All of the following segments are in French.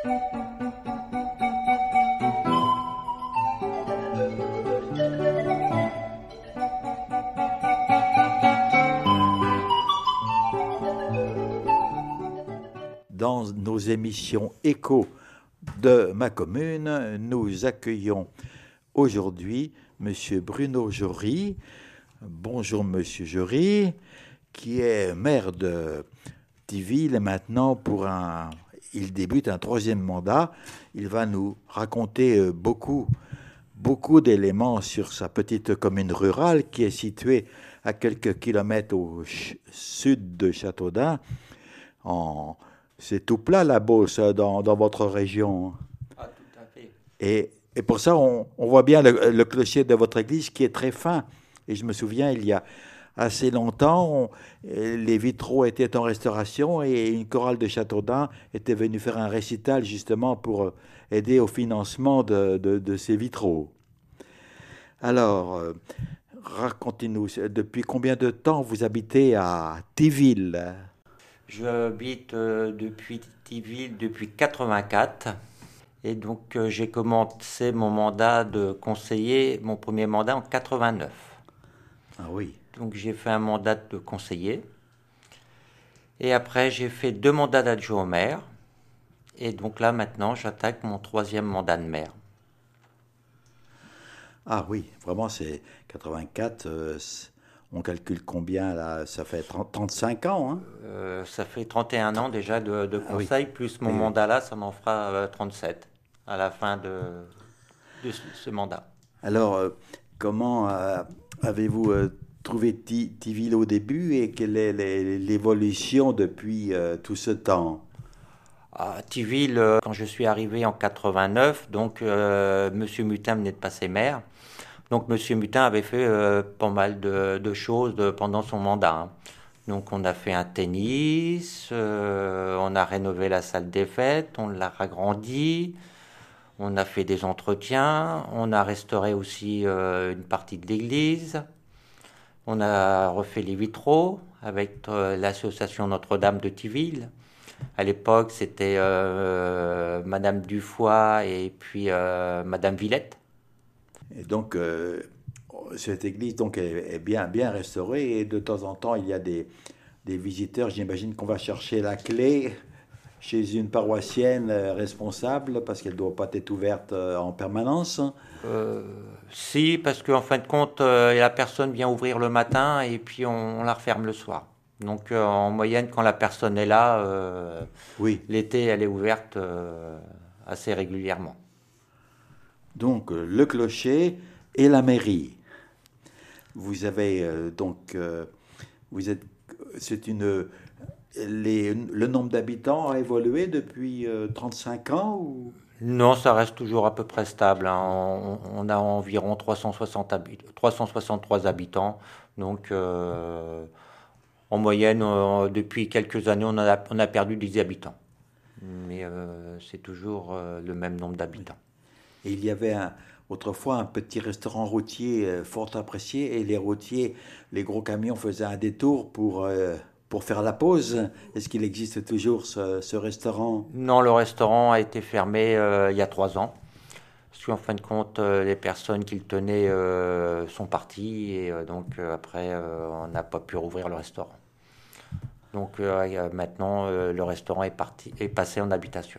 Dans nos émissions Écho de ma commune, nous accueillons aujourd'hui Monsieur Bruno Jory. Bonjour Monsieur Jory, qui est maire de Tiville et maintenant il débute un troisième mandat. Il va nous raconter beaucoup d'éléments sur sa petite commune rurale qui est située à quelques kilomètres au sud de Châteaudun. C'est tout plat la Beauce dans votre région. Ah, tout à fait. Et pour ça, on voit bien le clocher de votre église qui est très fin. Et je me souviens, il y a assez longtemps, les vitraux étaient en restauration et une chorale de Châteaudun était venue faire un récital justement pour aider au financement de ces vitraux. Alors, racontez-nous, depuis combien de temps vous habitez à Tiville ? J'habite depuis Tiville depuis 84 et donc j'ai commencé mon mandat de conseiller, mon premier mandat en 89. Ah oui. Donc j'ai fait un mandat de conseiller et après j'ai fait 2 mandats d'adjoint au maire et donc là maintenant j'attaque mon 3e mandat de maire. Ah oui, vraiment c'est 84, on calcule combien là? Ça fait 35 ans, hein? Ça fait 31 ans déjà de Ah oui. conseil, plus mon Oui, oui. mandat là, ça m'en fera 37 à la fin de ce mandat. Alors, comment avez-vous trouvé Tiville au début et quelle est l'évolution depuis tout ce temps? À Tiville, quand je suis arrivé en 89, donc Monsieur Mutin venait de passer maire. Donc Monsieur Mutin avait fait pas mal de choses pendant son mandat, hein. Donc on a fait un tennis, on a rénové la salle des fêtes, on l'a agrandi, on a fait des entretiens, on a restauré aussi une partie de l'église, on a refait les vitraux avec l'association Notre-Dame de Tiville. À l'époque, c'était Madame Dufoy et puis Madame Villette. Et donc, cette église donc, est bien restaurée et de temps en temps, il y a des visiteurs. J'imagine qu'on va chercher la clé chez une paroissienne responsable parce qu'elle ne doit pas être ouverte en permanence. Si, parce qu'en fin de compte, la personne vient ouvrir le matin et puis on la referme le soir. Donc en moyenne, quand la personne est là, Oui. l'été, elle est ouverte assez régulièrement. Donc, le clocher et la mairie. Vous avez vous êtes, c'est une, le nombre d'habitants a évolué depuis 35 ans ou? Non, ça reste toujours à peu près stable, hein. On a environ 363 habitants. Donc en moyenne, depuis quelques années, on a perdu 10 habitants. Mais c'est toujours le même nombre d'habitants. Et il y avait autrefois un petit restaurant routier fort apprécié et les routiers, les gros camions faisaient un détour pour faire la pause. Est-ce qu'il existe toujours ce restaurant? Non, le restaurant a été fermé il y a 3 ans. Parce qu'en fin de compte, les personnes qui le tenaient sont parties et donc après, on n'a pas pu rouvrir le restaurant. Donc maintenant, le restaurant est passé en habitation.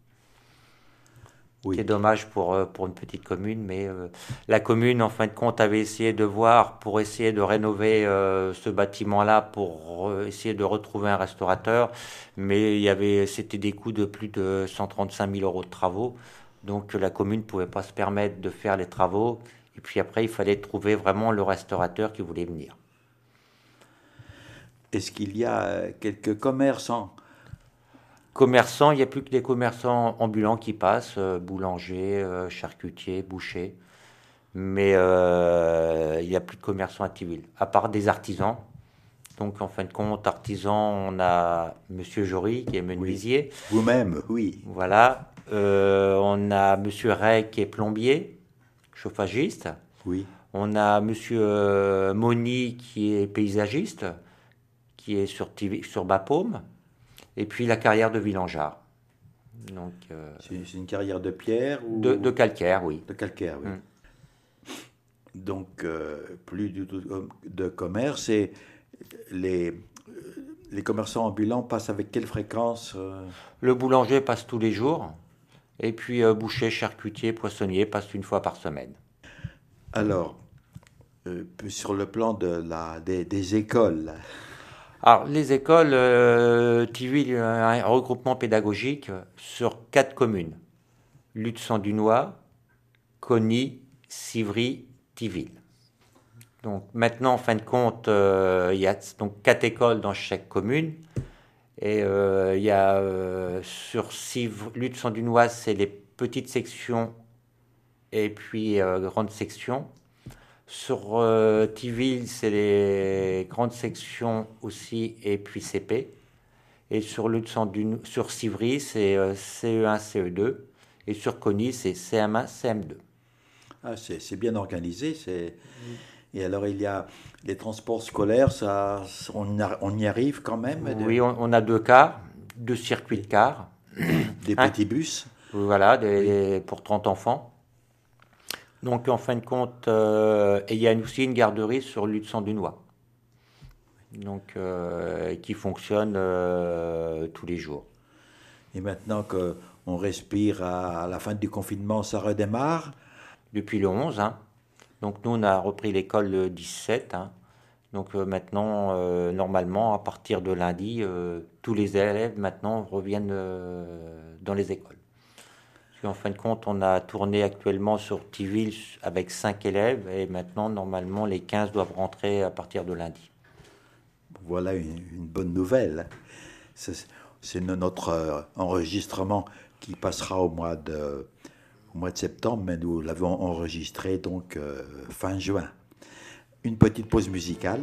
Oui. C'est dommage pour une petite commune, mais la commune, en fin de compte, avait essayé de voir pour essayer de rénover ce bâtiment-là, pour essayer de retrouver un restaurateur, mais c'était des coûts de plus de 135 000 euros de travaux, donc la commune ne pouvait pas se permettre de faire les travaux, et puis après, il fallait trouver vraiment le restaurateur qui voulait venir. Est-ce qu'il y a quelques commerçants? Commerçants, il n'y a plus que des commerçants ambulants qui passent, boulangers, charcutiers, bouchers. Mais il n'y a plus de commerçants à Tiville, à part des artisans. Donc en fin de compte, artisans, on a Monsieur Jory qui est menuisier. Oui. Vous-même, oui. Voilà. On a Monsieur Ray qui est plombier, chauffagiste. Oui. On a Monsieur Moni qui est paysagiste, qui est sur Bapaume. Et puis la carrière de Villangeard. Donc, c'est une carrière de pierre ou de calcaire, oui. de calcaire, oui. Donc, plus du tout de commerce. Et les, les commerçants ambulants passent avec quelle fréquence Le boulanger passe tous les jours. Et puis boucher, charcutier, poissonnier passe une fois par semaine. Alors, sur le plan des écoles. Alors, les écoles, Tiville, il y a un regroupement pédagogique sur 4 communes. Lutzen-du-Noy, Cogny, Civry, Tiville. Donc maintenant, en fin de compte, il y a donc 4 écoles dans chaque commune. Et il y a sur Lutzen-du-Noy, c'est les petites sections et puis grandes sections. Sur Tiville, c'est les grandes sections aussi et puis CP. Et sur sur Civry, c'est CE1, CE2. Et sur Cogny, c'est CM1, CM2. Ah, c'est bien organisé. Et alors, il y a les transports scolaires, on y arrive quand même. Oui, on a 2 cars, 2 circuits de cars. Des petits bus. Voilà, pour 30 enfants. Donc, en fin de compte, et il y a aussi une garderie sur Lutzen-du-Noy. Donc, qui fonctionne tous les jours. Et maintenant qu'on respire à la fin du confinement, ça redémarre. Depuis le 11, hein. Donc, nous, on a repris l'école le 17. Hein. Donc, maintenant, normalement, à partir de lundi, tous les élèves, maintenant, reviennent dans les écoles. En fin de compte, on a tourné actuellement sur Tiville avec 5 élèves et maintenant, normalement, les 15 doivent rentrer à partir de lundi. Voilà une bonne nouvelle. C'est notre enregistrement qui passera au mois de septembre, mais nous l'avons enregistré donc fin juin. Une petite pause musicale.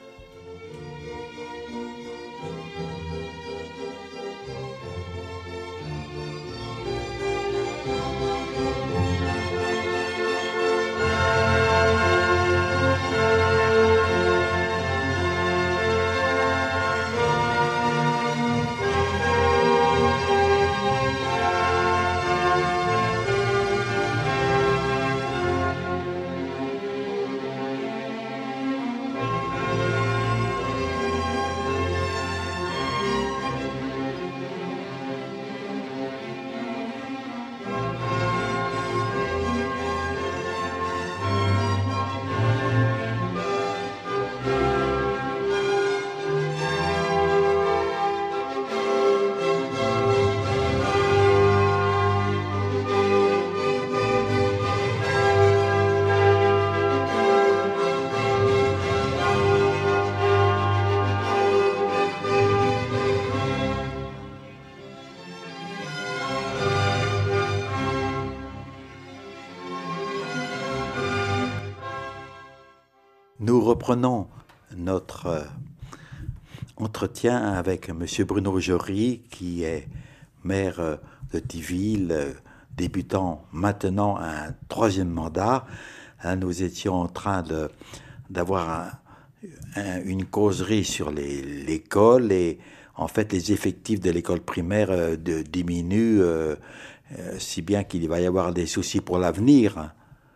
Nous reprenons notre entretien avec M. Bruno Jory, qui est maire de Tiville, débutant maintenant un 3e mandat. Nous étions en train d'avoir une causerie sur l'école et en fait les effectifs de l'école primaire diminuent, si bien qu'il va y avoir des soucis pour l'avenir.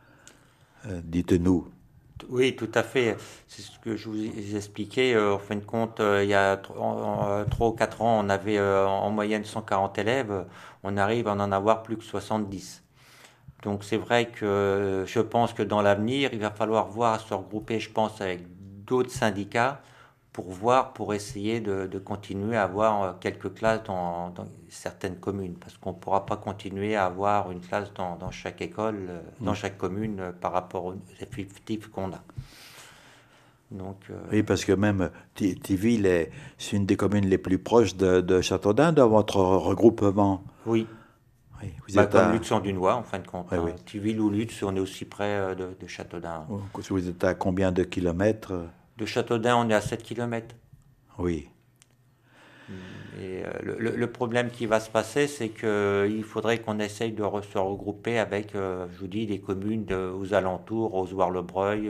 Dites-nous. Oui, tout à fait. C'est ce que je vous ai expliqué. En fin de compte, il y a 3 ou 4 ans, on avait en moyenne 140 élèves. On arrive à en avoir plus que 70. Donc c'est vrai que je pense que dans l'avenir, il va falloir voir se regrouper, je pense, avec d'autres syndicats pour essayer de continuer à avoir quelques classes dans certaines communes. Parce qu'on ne pourra pas continuer à avoir une classe dans chaque école, dans chaque commune, par rapport aux effectifs qu'on a. Donc, oui, parce que même Tiville, c'est une des communes les plus proches de Châteaudun, dans votre regroupement. Oui. Oui, vous êtes comme Lutzen-du-Noy, en fin de compte. Oui, oui. Tiville ou Lutz, on est aussi près de Châteaudun. Vous êtes à combien de kilomètres? De Châteaudun, on est à 7 km. Oui. Et le problème qui va se passer, c'est qu'il faudrait qu'on essaye de se regrouper avec, je vous dis, des communes aux alentours, Rozoir-le-Breuil,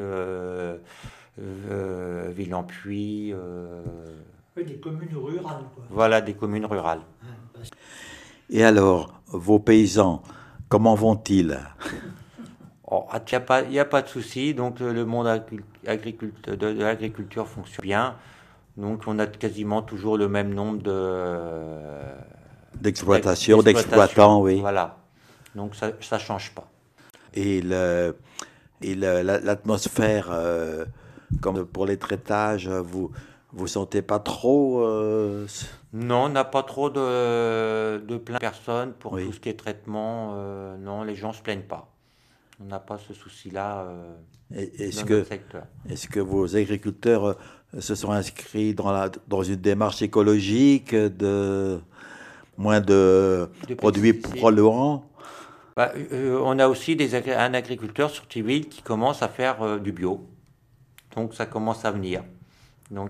Villempuy. Oui, des communes rurales, quoi. Voilà, des communes rurales. Et alors, vos paysans, comment vont-ils? Oh, il y a pas de souci. Donc le monde de l'agriculture fonctionne bien. Donc on a quasiment toujours le même nombre D'exploitation, d'exploitations. d'exploitants, oui. Voilà. Donc ça change pas. Et l'atmosphère, comme pour les traitages, vous sentez pas trop Non, on n'a pas trop de plaintes de personnes pour tout oui. ce qui est traitement. Non, les gens se plaignent pas. On n'a pas ce souci-là Est-ce dans notre que, secteur. est-ce que vos agriculteurs se sont inscrits dans une démarche écologique de moins de De produits pesticides. polluants? Bah, on a aussi un agriculteur sur Tiville qui commence à faire du bio. Donc ça commence à venir. Donc,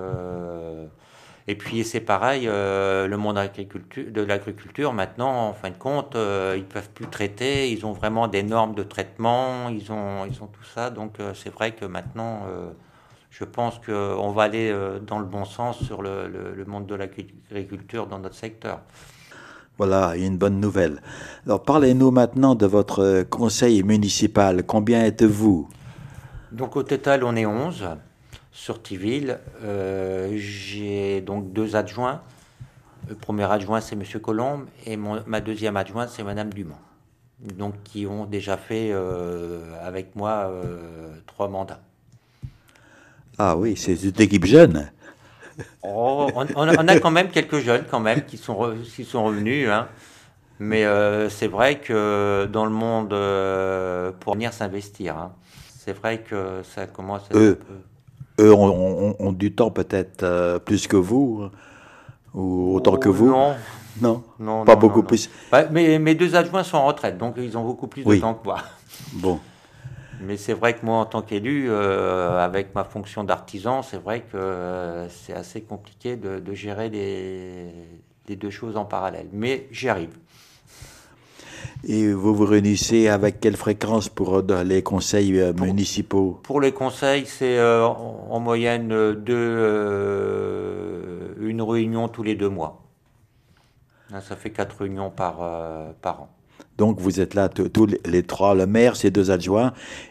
et puis c'est pareil, le monde de l'agriculture, maintenant, en fin de compte, ils peuvent plus traiter, ils ont vraiment des normes de traitement, ils ont tout ça. Donc c'est vrai que maintenant, je pense qu'on va aller dans le bon sens sur le monde de l'agriculture dans notre secteur. Voilà, une bonne nouvelle. Alors parlez-nous maintenant de votre conseil municipal. Combien êtes-vous? Donc au total, on est 11 sur Tiville. J'ai donc deux adjoints. Le premier adjoint, c'est Monsieur Colombe, et ma deuxième adjointe, c'est Madame Dumont. Donc, qui ont déjà fait avec moi 3 mandats. Ah oui, c'est une équipe jeune. Oh, on a quand même quelques jeunes quand même qui sont revenus, hein. Mais c'est vrai que dans le monde, pour venir s'investir, hein, c'est vrai que ça commence à être un Eux, peu... eux ont du temps peut-être plus que vous, ou autant que Oh, vous. non, Non, non, pas non, non, beaucoup non. plus. Ouais, mes deux adjoints sont en retraite, donc ils ont beaucoup plus de Oui, temps que moi. bon. Mais c'est vrai que moi, en tant qu'élu, avec ma fonction d'artisan, c'est vrai que c'est assez compliqué de gérer les deux choses en parallèle. Mais j'y arrive. Et vous vous réunissez avec quelle fréquence pour les conseils Pour, municipaux? pour les conseils, c'est en moyenne une réunion tous les 2 mois. Là, ça fait 4 réunions par an. Donc vous êtes là tous les trois, le maire, ses deux adjoints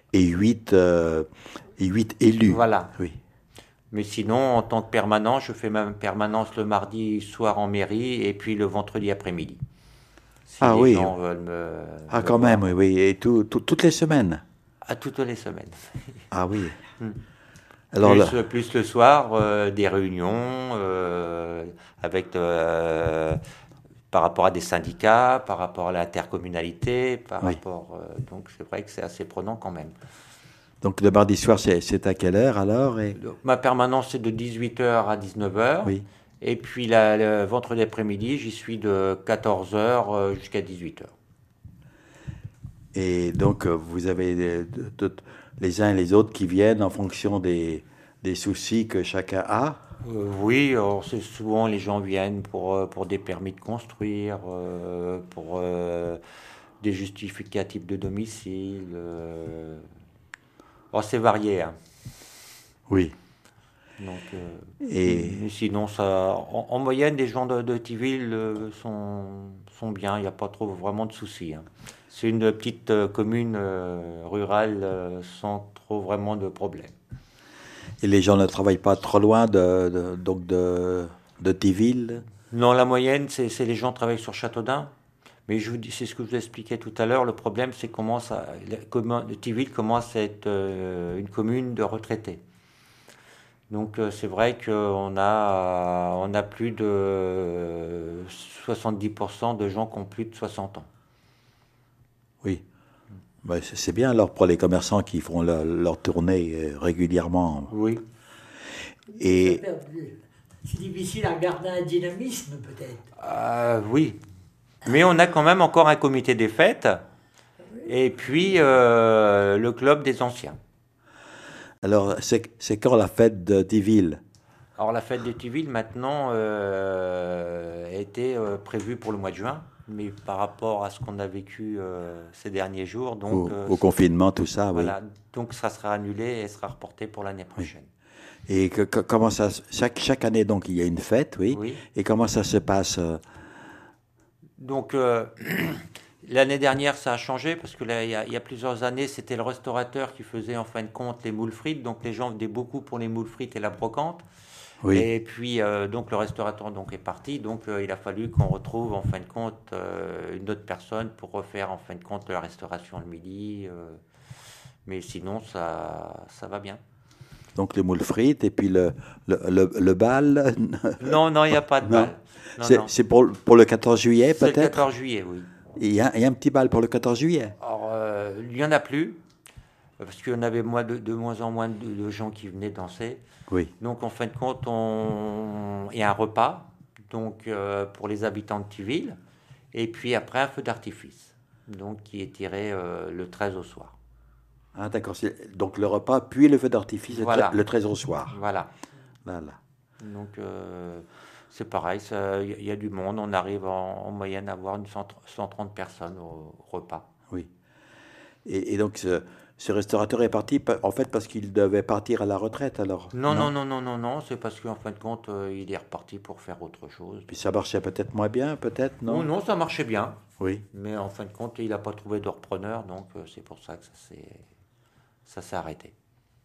et huit élus. Voilà. Oui. Mais sinon, en tant que permanent, je fais ma permanence le mardi soir en mairie et puis le vendredi après-midi. Si Ah les oui. gens veulent Ah me quand même, voir. oui, oui. Et toutes les semaines. À toutes les semaines. Ah oui. Hmm. Alors là, Plus le soir, des réunions avec, par rapport à des syndicats, par rapport à l'intercommunalité, par oui. rapport. Donc c'est vrai que c'est assez prenant quand même. Donc le mardi soir, c'est à quelle heure alors Donc, ma permanence c'est de 18h à 19h. Oui. Et puis le vendredi après-midi, j'y suis de 14h jusqu'à 18h. Et donc vous avez les uns et les autres qui viennent en fonction des soucis que chacun a. Oui, alors c'est souvent les gens viennent pour des permis de construire, pour des justificatifs de domicile. Oh, c'est varié, hein. Oui. Donc, Et mais sinon, en moyenne, les gens de Tiville sont bien, il n'y a pas trop vraiment de soucis, hein. C'est une petite commune rurale sans trop vraiment de problèmes. les gens ne travaillent pas trop loin donc de Tiville. Non, la moyenne, c'est les gens travaillent sur Châteaudun. Mais je vous dis, c'est ce que je vous expliquais tout à l'heure. Le problème, c'est comment ça, Tiville commence à être une commune de retraités. Donc c'est vrai on a plus de 70% de gens qui ont plus de 60 ans. Oui. Ben, c'est bien alors pour les commerçants qui font leur tournée régulièrement. Oui. Et C'est difficile à garder un dynamisme peut-être. Oui. Mais on a quand même encore un comité des fêtes et puis le club des anciens. alors, c'est quand la fête de Tiville? Alors la fête de Tiville maintenant a été prévue pour le mois de juin, mais par rapport à ce qu'on a vécu ces derniers jours, donc Au confinement, tout ça, oui. voilà, donc ça sera annulé et sera reporté pour l'année prochaine. Et comment chaque année, donc, il y a une fête, oui. Oui. Et comment ça se passe? Donc, l'année dernière, ça a changé parce que là, il y a plusieurs années, c'était le restaurateur qui faisait en fin de compte les moules frites. Donc, les gens venaient beaucoup pour les moules frites et la brocante. Oui. Et puis, donc, le restaurateur donc, est parti. Donc, il a fallu qu'on retrouve en fin de compte une autre personne pour refaire en fin de compte la restauration le midi. Mais sinon, ça va bien. Donc les moules frites et puis le bal. Non, non, il n'y a pas de Non. bal. Non. C'est pour le 14 juillet C'est le peut-être. 14 juillet, oui. Il y a un petit bal pour le 14 juillet. Alors, il n'y en a plus, parce qu'il y en avait de moins en moins de gens qui venaient danser. Oui. Donc, en fin de compte, il y a un repas donc, pour les habitants de Tiville, et puis après un feu d'artifice, donc, qui est tiré le 13 au soir. Ah d'accord. Donc le repas puis le feu d'artifice Voilà. le 13 au soir. Voilà. Voilà. Donc, c'est pareil, il y a du monde. On arrive en moyenne à avoir 130 personnes au repas. Oui. Et donc ce restaurateur est parti en fait parce qu'il devait partir à la retraite alors. Non, c'est parce qu'en fin de compte, il est reparti pour faire autre chose. Puis ça marchait peut-être moins bien, peut-être, non? Non, ça marchait bien. Oui. Mais en fin de compte, il n'a pas trouvé de repreneur, donc c'est pour ça que ça s'est arrêté.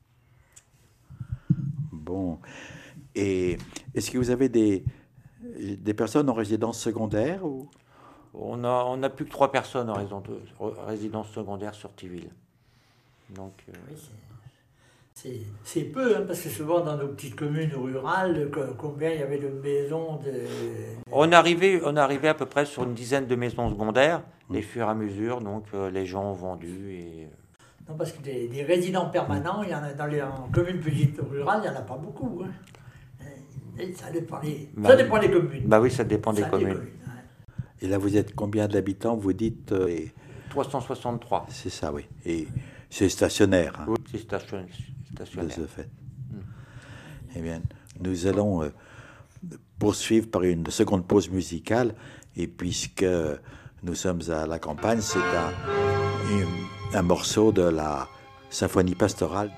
Bon. Et est-ce que vous avez des personnes en résidence secondaire ou... On n'a plus que 3 personnes en résidence secondaire sur Tiville. Donc, oui, c'est peu, hein, parce que souvent dans nos petites communes rurales, combien il y avait de maisons de... On arrivait à peu près sur une dizaine de maisons secondaires, et au fur et à mesure, donc les gens ont vendu. Non, parce que des résidents permanents, il y en a en communes petites rurales, il n'y en a pas beaucoup. Hein. Et ça dépend des communes. Bah oui, ça dépend des communes. Ouais. Et là, vous êtes combien d'habitants? Vous dites 363. C'est ça, oui. Et c'est stationnaire. Hein, Oui, c'est stationnaire. de ce fait. Eh bien, nous allons poursuivre par une seconde pause musicale. Et puisque nous sommes à la campagne, c'est un morceau de la symphonie pastorale.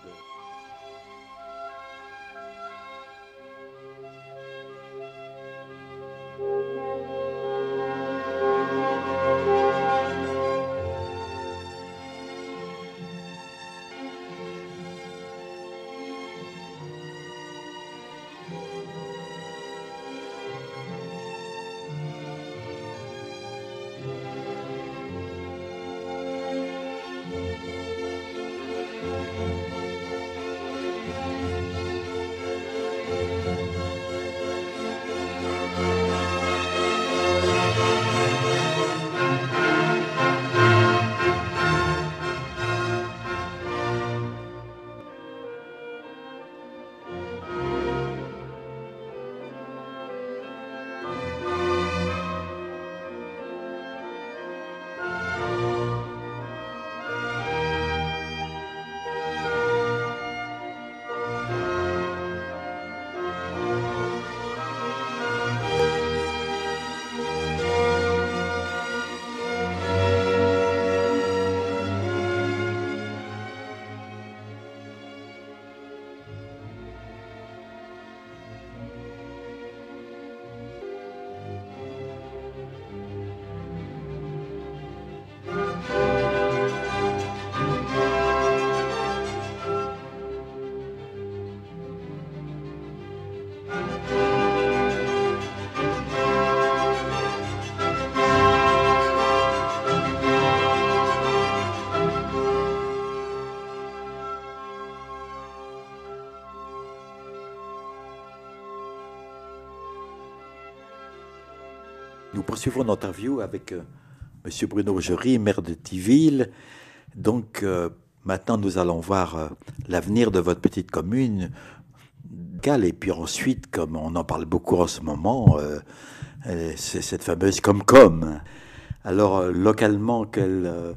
Nous poursuivons notre interview avec M. Bruno Jory, maire de Tiville. Donc, maintenant, nous allons voir l'avenir de votre petite commune. Et puis ensuite, comme on en parle beaucoup en ce moment, c'est cette fameuse Comcom. Alors, localement, quels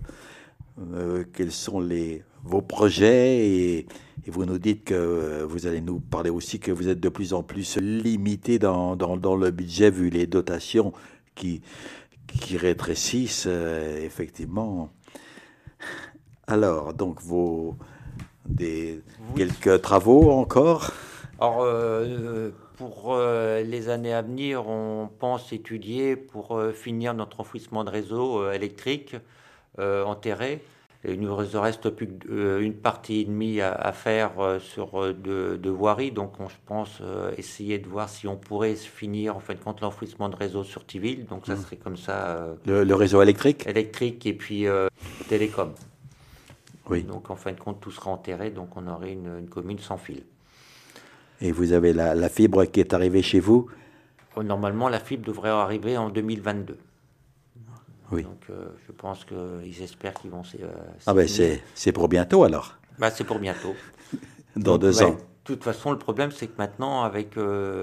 sont vos projets et vous nous dites que vous allez nous parler aussi que vous êtes de plus en plus limité dans le budget vu les dotations qui rétrécissent, effectivement. Alors, donc, quelques travaux encore? Alors, Pour les années à venir, on pense étudier pour finir notre enfouissement de réseau électrique enterré. Il nous reste plus qu'une partie et demie à faire sur de voirie. Donc, je pense essayer de voir si on pourrait finir en fin de compte l'enfouissement de réseau sur Tiville. Donc, ça serait comme ça. Le réseau électrique? Électrique et puis télécom. Oui. Donc, en fin de compte, tout sera enterré. Donc, on aurait une commune sans fil. Et vous avez la fibre qui est arrivée chez vous? Normalement, la fibre devrait arriver en 2022. Oui. Donc, je pense qu'ils espèrent qu'ils vont. C'est pour bientôt alors? C'est pour bientôt. Dans 2 ans. De toute façon, le problème, c'est que maintenant, avec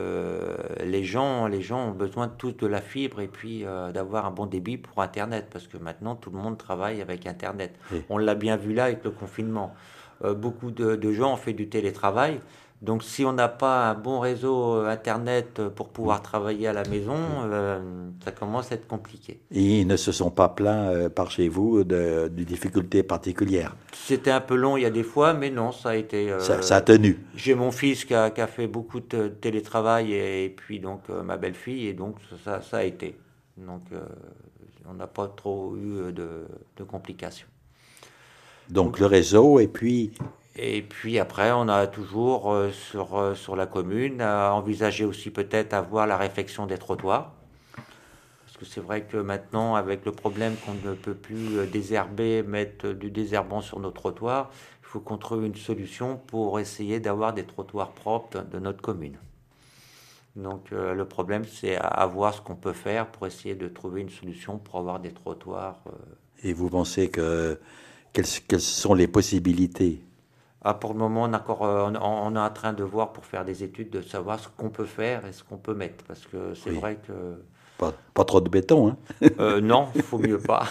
les gens ont besoin tous de la fibre et puis d'avoir un bon débit pour Internet, parce que maintenant, tout le monde travaille avec Internet. Oui. On l'a bien vu là avec le confinement. Beaucoup de gens ont fait du télétravail. Donc, si on n'a pas un bon réseau Internet pour pouvoir travailler à la maison, ça commence à être compliqué. Et ils ne se sont pas plaints par chez vous de difficultés particulières? C'était un peu long il y a des fois, mais non, ça a été... ça a tenu. J'ai mon fils qui a fait beaucoup de télétravail et puis donc ma belle-fille, et donc ça a été. Donc, on n'a pas trop eu de complications. Donc, le réseau et puis... Et puis après, on a toujours sur la commune envisagé aussi peut-être avoir la réfection des trottoirs. Parce que c'est vrai que maintenant, avec le problème qu'on ne peut plus désherber, mettre du désherbant sur nos trottoirs, il faut qu'on trouve une solution pour essayer d'avoir des trottoirs propres de notre commune. Donc le problème, c'est à voir ce qu'on peut faire pour essayer de trouver une solution pour avoir des trottoirs. Et vous pensez quelles sont les possibilités? Pour le moment, on est en train de voir pour faire des études, de savoir ce qu'on peut faire et ce qu'on peut mettre. Parce que c'est vrai que... Pas trop de béton, hein? Non, il faut mieux pas.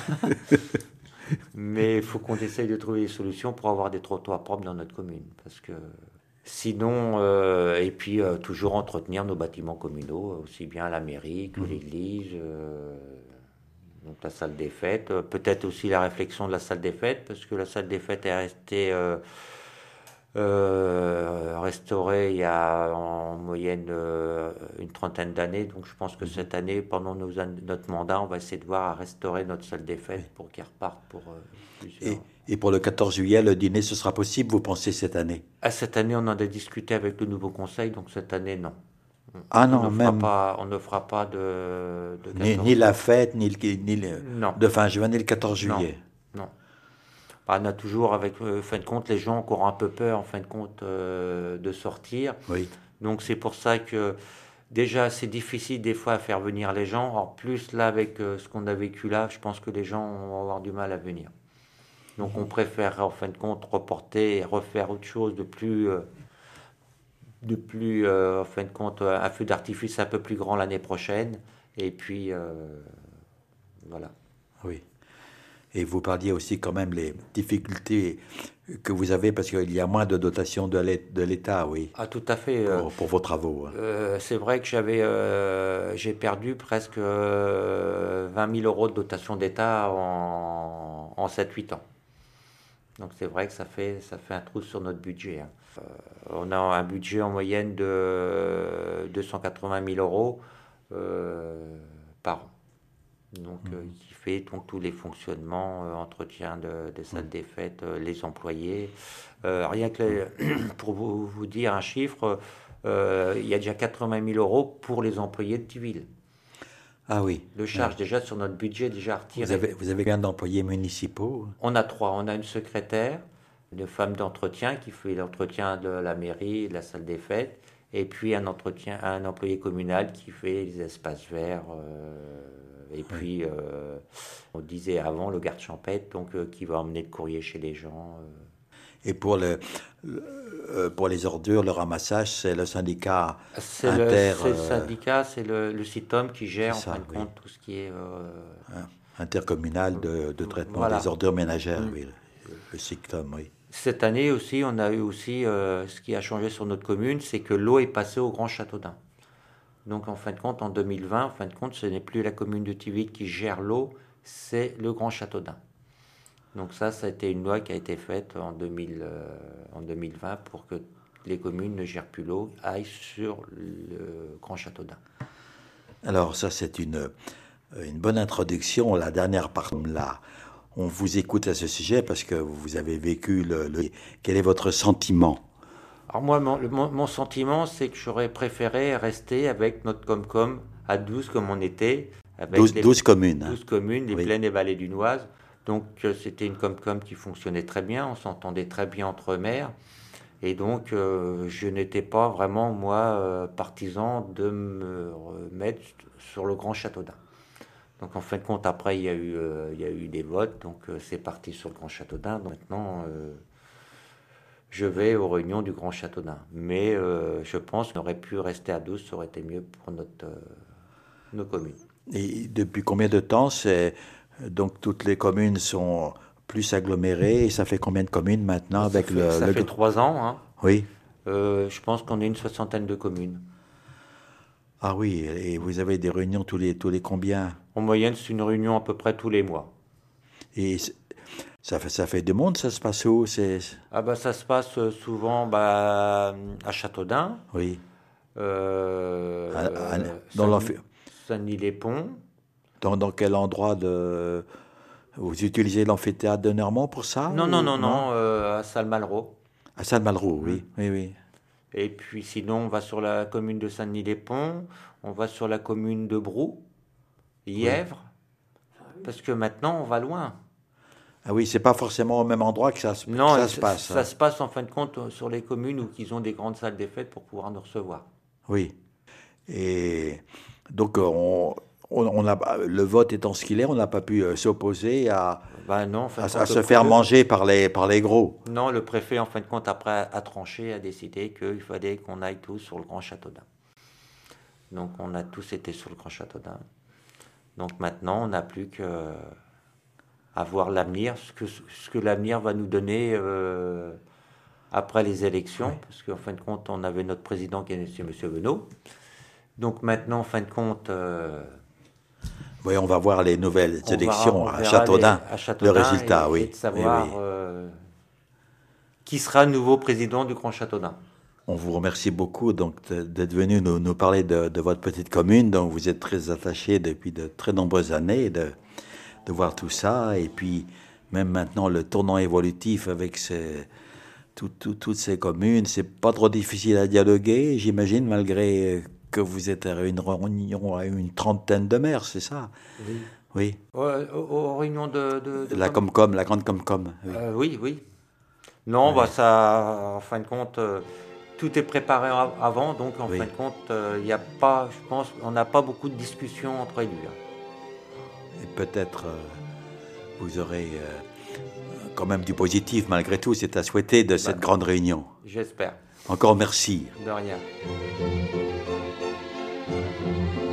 Mais il faut qu'on essaye de trouver des solutions pour avoir des trottoirs propres dans notre commune. Parce que sinon, et puis toujours entretenir nos bâtiments communaux, aussi bien la mairie que l'église, donc la salle des fêtes. Peut-être aussi la réflexion de la salle des fêtes, parce que la salle des fêtes est restée... restauré il y a en moyenne une trentaine d'années, donc je pense que cette année, pendant notre mandat, on va essayer de voir à restaurer notre salle des fêtes pour qu'elle reparte pour plusieurs... Et pour le 14 juillet, le dîner, ce sera possible, vous pensez, cette année? Cette année, on en a discuté avec le nouveau conseil, donc cette année, non. On ne fera pas de ni la fête, ni de fin juin, ni le 14 juillet. Non. On a toujours, avec fin de compte, les gens qui auront un peu peur, en fin de compte, de sortir. Oui. Donc c'est pour ça que déjà c'est difficile des fois à faire venir les gens. En plus là, avec ce qu'on a vécu là, je pense que les gens vont avoir du mal à venir. Donc on préfère en fin de compte reporter et refaire autre chose de plus en fin de compte, un feu d'artifice un peu plus grand l'année prochaine. Et puis voilà. Oui. Et vous parliez aussi quand même les difficultés que vous avez parce qu'il y a moins de dotation de l'État, oui. Tout à fait. Pour vos travaux. C'est vrai que j'ai perdu presque 20 000 euros de dotation d'État en 7-8 ans. Donc c'est vrai que ça fait un trou sur notre budget. On a un budget en moyenne de 280 000 euros par an. Donc, qui fait donc, tous les fonctionnements, entretien des salles des fêtes, les employés. Rien que pour vous dire un chiffre, il y a déjà 80 000 euros pour les employés de Tiville. Ah oui. De charge déjà sur notre budget déjà retiré. Vous avez combien d'employés municipaux? On a 3. On a une secrétaire, une femme d'entretien qui fait l'entretien de la mairie, de la salle des fêtes, et puis un employé communal qui fait les espaces verts. Et puis, on disait avant, le garde champêtre, donc qui va emmener le courrier chez les gens. Et pour les ordures, le ramassage, c'est le syndicat C'est le syndicat, c'est le CITOM qui gère en fin de compte tout ce qui est... intercommunal de traitement des ordures ménagères, oui, le CITOM, oui. Cette année aussi, on a eu aussi, ce qui a changé sur notre commune, c'est que l'eau est passée au Grand Châteaudun. Donc, en fin de compte, en 2020, en fin de compte, ce n'est plus la commune de Tiville qui gère l'eau, c'est le Grand Châteaudun. Donc ça a été une loi qui a été faite en 2020 pour que les communes ne gèrent plus l'eau aillent sur le Grand Châteaudun. Alors ça, c'est une bonne introduction. La dernière partie, là, on vous écoute à ce sujet parce que vous avez vécu Quel est votre sentiment? Alors moi, mon sentiment, c'est que j'aurais préféré rester avec notre Comcom à 12 comme on était. Avec 12 communes. 12 communes, les Oui. plaines et vallées du Noise. Donc c'était une Comcom qui fonctionnait très bien, on s'entendait très bien entre maires. Et donc je n'étais pas vraiment, moi, partisan de me remettre sur le Grand Châteaudun. Donc en fin de compte, après, il y a eu des votes, donc c'est parti sur le Grand Châteaudun. Donc maintenant, je vais aux réunions du Grand Châteaudun. Mais je pense qu'on aurait pu rester à 12, ça aurait été mieux pour nos communes. Et depuis combien de temps donc toutes les communes sont plus agglomérées, et ça fait combien de communes maintenant Ça fait 3 ans. Hein. Oui. Je pense qu'on est une 60aine de communes. Ah oui, et vous avez des réunions tous les combien? En moyenne, c'est une réunion à peu près tous les mois. Et ça fait du monde, ça se passe où? Ah bah ça se passe souvent à Châteaudun. Oui. Dans Saint-Denis-les-Ponts. Dans quel endroit vous utilisez l'amphithéâtre de Nermont pour ça? Non, à Salmalraux. À Saint-Malraux, oui, oui. Et puis sinon, on va sur la commune de Saint-Denis-les-Ponts, on va sur la commune de Brou, Yèvres, parce que maintenant on va loin. Ah oui, c'est pas forcément au même endroit que ça se passe. Ça se passe en fin de compte sur les communes où ils ont des grandes salles des fêtes pour pouvoir nous recevoir. Oui. Et donc le vote étant ce qu'il est, on n'a pas pu s'opposer à se faire manger par les gros. Non, le préfet, en fin de compte, après a tranché, a décidé qu'il fallait qu'on aille tous sur le Grand Châteaudun. Donc, on a tous été sur le Grand Châteaudun. Donc, maintenant, on n'a plus qu'à voir l'avenir, ce que l'avenir va nous donner après les élections. Oui. Parce qu'en fin de compte, on avait notre président qui est M. Venot. Donc, maintenant, en fin de compte... oui, on va voir les nouvelles élections à Châteaudun, le résultat, et de savoir qui sera le nouveau président du Grand Châteaudun. On vous remercie beaucoup donc d'être venu nous parler de votre petite commune, dont vous êtes très attaché depuis de très nombreuses années, de voir tout ça, et puis même maintenant le tournant évolutif avec toutes ces communes. C'est pas trop difficile à dialoguer, j'imagine, malgré... que vous êtes à une réunion à une 30aine de maires, c'est ça? Oui. Aux réunions de la Comcom, la grande Comcom. Oui. Oui. Non, ça, en fin de compte, tout est préparé avant, donc en fin de compte, il n'y a pas, je pense, on n'a pas beaucoup de discussions entre élus. Et peut-être vous aurez quand même du positif malgré tout, c'est à souhaiter de cette grande réunion. J'espère. Encore merci. De rien.